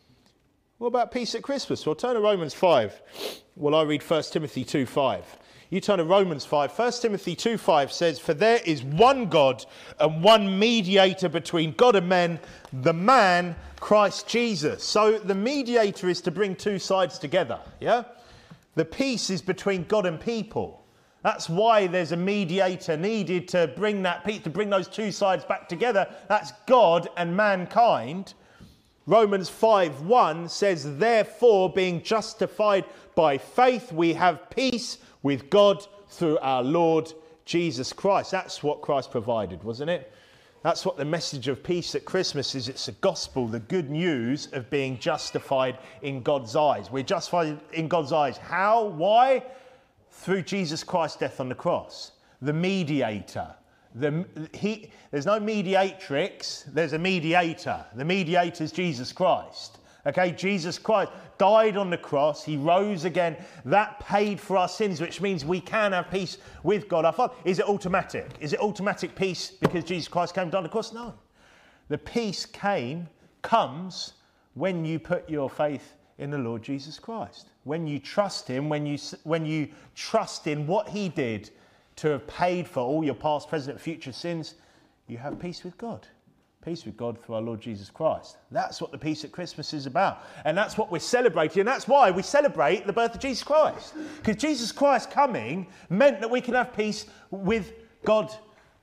What about peace at Christmas? Well, turn to Romans five. Well, I read First Timothy two five. You turn to Romans five. First Timothy two five says, for there is one God and one mediator between God and men, the man, Christ Jesus. So the mediator is to bring two sides together, yeah? The peace is between God and people. That's why there's a mediator needed to bring that peace, to bring those two sides back together. That's God and mankind. Romans five one says, therefore, being justified by faith, we have peace with God through our Lord Jesus Christ. That's what Christ provided, wasn't it? That's what the message of peace at Christmas is. It's the gospel, the good news of being justified in God's eyes. We're justified in God's eyes. How? Why? Through Jesus Christ's death on the cross. The mediator. The, he, there's no mediatrix, there's a mediator. The mediator is Jesus Christ. Okay, Jesus Christ died on the cross. He rose again. That paid for our sins, which means we can have peace with God our Father. Is it automatic? Is it automatic peace because Jesus Christ came down on the cross? No. The peace came, comes when you put your faith in the Lord Jesus Christ. When you trust him, when you, when you trust in what he did to have paid for all your past, present, and future sins, you have peace with God. Peace with God through our Lord Jesus Christ. That's what the peace at Christmas is about. And that's what we're celebrating. And that's why we celebrate the birth of Jesus Christ. Because Jesus Christ coming meant that we can have peace with God,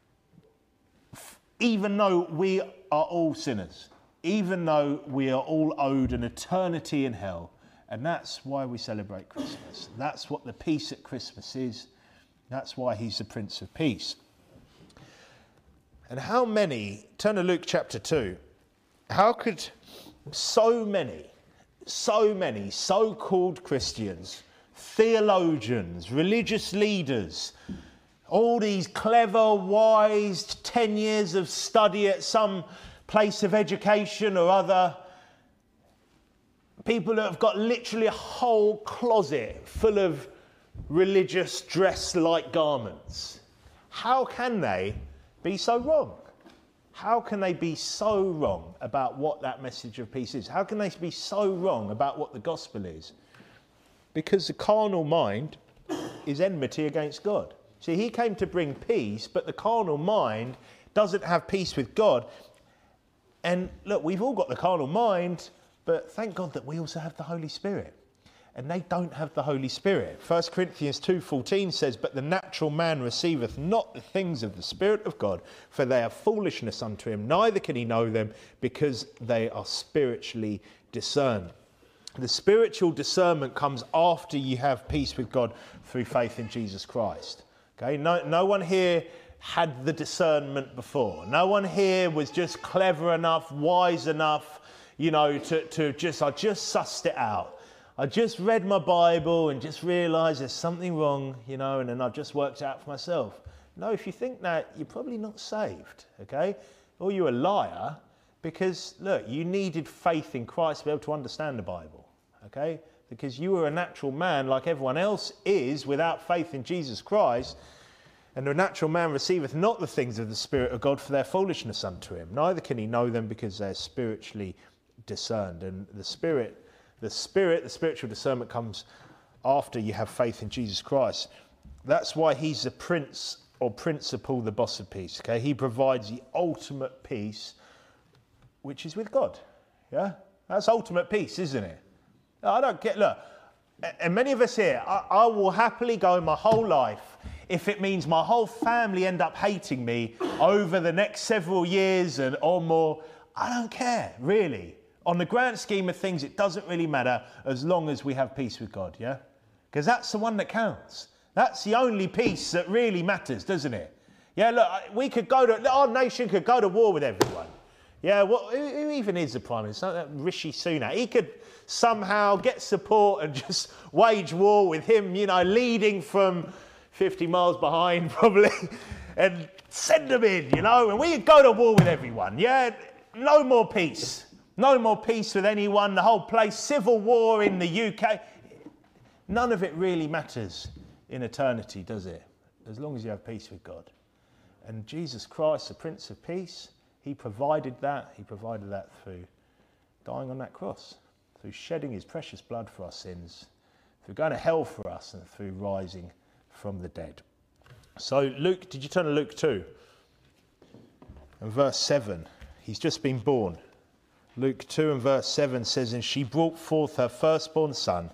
even though we are all sinners. Even though we are all owed an eternity in hell. And that's why we celebrate Christmas. That's what the peace at Christmas is. That's why he's the Prince of Peace. And how many, turn to Luke chapter two, how could so many, so many so-called Christians, theologians, religious leaders, all these clever, wise, ten years of study at some place of education or other, people that have got literally a whole closet full of religious dress-like garments, how can they be so wrong? How can they be so wrong about what that message of peace is? How can they be so wrong about what the gospel is? Because the carnal mind is enmity against God. See, he came to bring peace, but the carnal mind doesn't have peace with God. And look, we've all got the carnal mind, but thank God that we also have the Holy Spirit. And they don't have the Holy Spirit. First Corinthians two fourteen says, but the natural man receiveth not the things of the Spirit of God, for they are foolishness unto him, neither can he know them, because they are spiritually discerned. The spiritual discernment comes after you have peace with God through faith in Jesus Christ. Okay, no, no one here had the discernment before. No one here was just clever enough, wise enough, you know, to, to just, I just sussed it out. I just read my Bible and just realised there's something wrong, you know, and then I've just worked it out for myself. No, if you think that, you're probably not saved, okay? Or you're a liar, Because, look, you needed faith in Christ to be able to understand the Bible, okay? Because you were a natural man like everyone else is without faith in Jesus Christ. And the natural man receiveth not the things of the Spirit of God, for their foolishness unto him. Neither can he know them, because they're spiritually discerned. And the Spirit, the Spirit, the spiritual discernment comes after you have faith in Jesus Christ. That's why he's the prince or principal, the boss of peace. Okay, he provides the ultimate peace, which is with God. Yeah, that's ultimate peace, isn't it? I don't get, look, and many of us here, I, I will happily go my whole life if it means my whole family end up hating me over the next several years and or more. I don't care, really. On the grand scheme of things, it doesn't really matter as long as we have peace with God, yeah? Because that's the one that counts. That's the only peace that really matters, doesn't it? Yeah, look, we could go to, our nation could go to war with everyone. Yeah, well, who, who even is the Prime Minister? That Rishi Sunak. He could somehow get support and just wage war with him, you know, leading from fifty miles behind probably, and send them in, you know, and we could go to war with everyone, yeah? No more peace. No more peace with anyone, the whole place, civil war in the U K. None of it really matters in eternity, does it? As long as you have peace with God. And Jesus Christ, the Prince of Peace, he provided that. He provided that through dying on that cross, through shedding his precious blood for our sins, through going to hell for us, and through rising from the dead. So Luke, did you turn to Luke two? And verse seven, he's just been born. Luke two and verse seven says, and she brought forth her firstborn son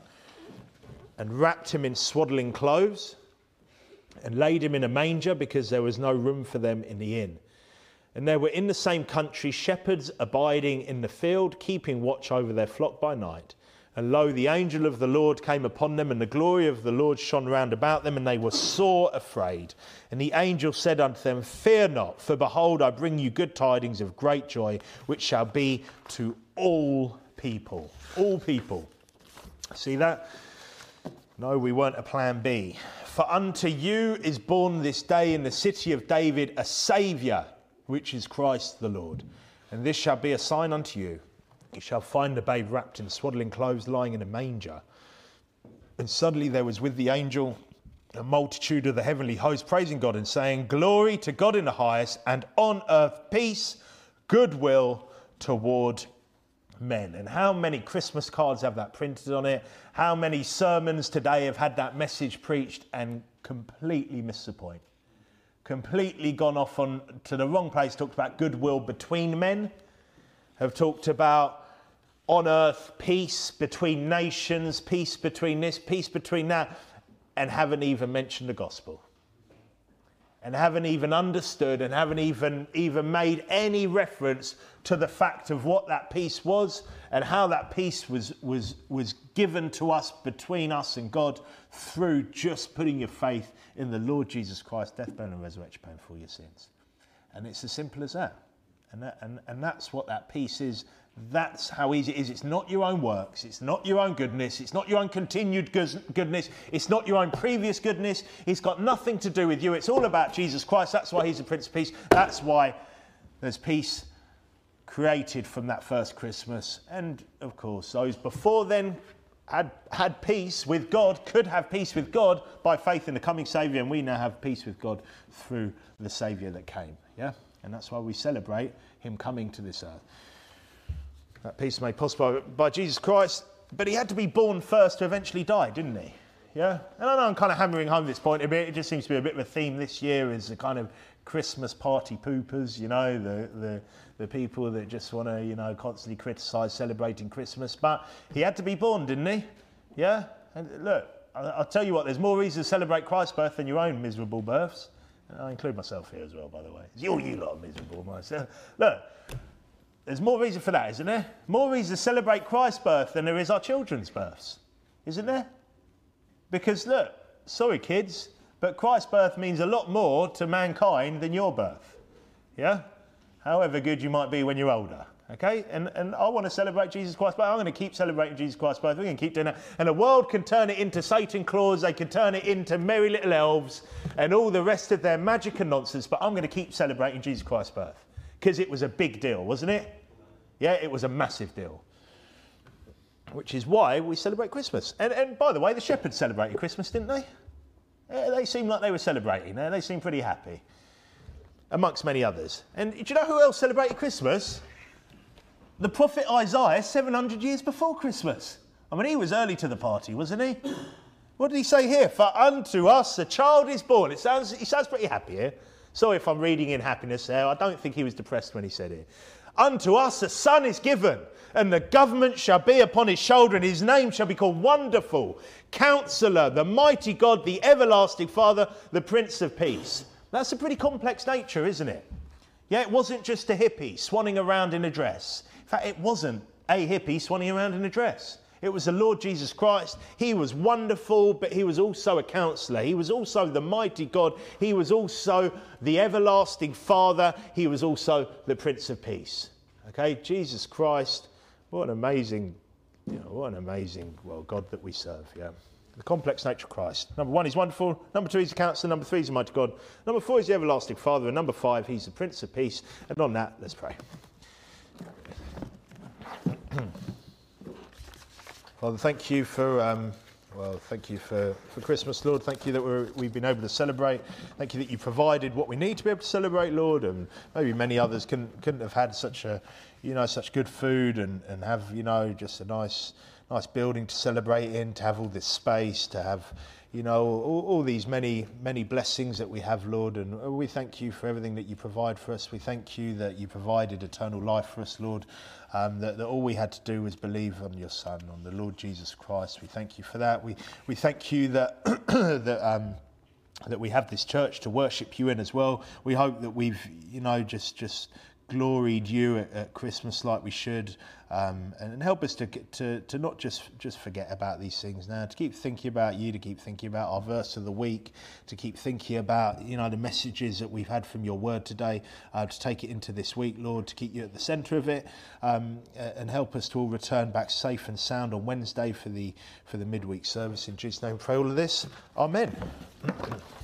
and wrapped him in swaddling clothes and laid him in a manger, because there was no room for them in the inn. And there were in the same country shepherds abiding in the field, keeping watch over their flock by night. And lo, the angel of the Lord came upon them, and the glory of the Lord shone round about them, and they were sore afraid. And the angel said unto them, fear not, for behold, I bring you good tidings of great joy, which shall be to all people. All people. See that? No, we weren't a plan B. For unto you is born this day in the city of David a Saviour, which is Christ the Lord. And this shall be a sign unto you. You shall find the babe wrapped in swaddling clothes, lying in a manger. And suddenly there was with the angel a multitude of the heavenly host, praising God and saying, glory to God in the highest, and on earth peace, goodwill toward men. And how many Christmas cards have that printed on it? How many sermons today have had that message preached and completely missed the point? Completely gone off on to the wrong place. Talked about goodwill between men. Have talked about on earth peace between nations, peace between this, peace between that, and haven't even mentioned the gospel. And haven't even understood and haven't even, even made any reference to the fact of what that peace was and how that peace was, was, was given to us between us and God through just putting your faith in the Lord Jesus Christ, death, burial and resurrection, paying for your sins. And it's as simple as that. And, that, and, and that's what that peace is. That's how easy it is. It's not your own works. It's not your own goodness. It's not your own continued goodness. It's not your own previous goodness. It's got nothing to do with you. It's all about Jesus Christ. That's why he's the Prince of Peace. That's why there's peace created from that first Christmas. And, of course, those before then had, had peace with God, could have peace with God by faith in the coming Saviour. And we now have peace with God through the Saviour that came. Yeah? And that's why we celebrate him coming to this earth. That peace made possible by Jesus Christ, but he had to be born first to eventually die, didn't he? Yeah? And I know I'm kind of hammering home this point a bit. It just seems to be a bit of a theme this year, is the kind of Christmas party poopers, you know, the the, the people that just want to, you know, constantly criticise celebrating Christmas. But he had to be born, didn't he? Yeah? And look, I'll tell you what, there's more reasons to celebrate Christ's birth than your own miserable births. I include myself here as well, by the way. You, you lot are miserable myself. Look, there's more reason for that, isn't there? More reason to celebrate Christ's birth than there is our children's births, isn't there? Because look, sorry kids, but Christ's birth means a lot more to mankind than your birth. Yeah? However good you might be when you're older. Okay? And and I want to celebrate Jesus Christ's birth. I'm going to keep celebrating Jesus Christ's birth. We're going to keep doing that. And the world can turn it into Satan claws. They can turn it into merry little elves and all the rest of their magic and nonsense. But I'm going to keep celebrating Jesus Christ's birth. Because it was a big deal, wasn't it? Yeah, it was a massive deal. Which is why we celebrate Christmas. And, and by the way, the shepherds celebrated Christmas, didn't they? Yeah, they seemed like they were celebrating. They seemed pretty happy. Amongst many others. And do you know who else celebrated Christmas? The prophet Isaiah, seven hundred years before Christmas. I mean, he was early to the party, wasn't he? What did he say here? For unto us a child is born. It sounds, he sounds pretty happy here. Sorry if I'm reading in happiness there. I don't think he was depressed when he said it. Unto us a son is given, and the government shall be upon his shoulder, and his name shall be called Wonderful, Counselor, the Mighty God, the Everlasting Father, the Prince of Peace. That's a pretty complex nature, isn't it? Yeah, it wasn't just a hippie swanning around in a dress. In fact, it wasn't a hippie swanning around in a dress. It was the Lord Jesus Christ. He was wonderful, but he was also a counselor. He was also the mighty God. He was also the everlasting Father. He was also the Prince of Peace. Okay, Jesus Christ, what an amazing, you know, what an amazing, well, God that we serve, yeah. The complex nature of Christ. Number one, he's wonderful. Number two, he's a counselor. Number three, he's a mighty God. Number four, he's the everlasting Father. And number five, he's the Prince of Peace. And on that, let's pray. Father, thank you for, um, well, thank you for, for Christmas, Lord. Thank you that we're, we've been able to celebrate. Thank you that you provided what we need to be able to celebrate, Lord. And maybe many others couldn't, couldn't have had such a, you know, such good food and, and have, you know, just a nice, nice building to celebrate in, to have all this space, to have, you know, all, all these many, many blessings that we have, Lord. And we thank you for everything that you provide for us. We thank you that you provided eternal life for us, Lord. Um, that, that all we had to do was believe on your Son, on the Lord Jesus Christ. We thank you for that. We we thank you that that um, that we have this church to worship you in as well. We hope that we've, you know, just just gloried you at, at Christmas like we should, um, and help us to to to not just just forget about these things now, to keep thinking about you, to keep thinking about our verse of the week, to keep thinking about, you know, the messages that we've had from your word today, uh, to take it into this week, Lord, to keep you at the centre of it, um, and help us to all return back safe and sound on Wednesday for the for the midweek service. In Jesus' name, pray all of this. Amen.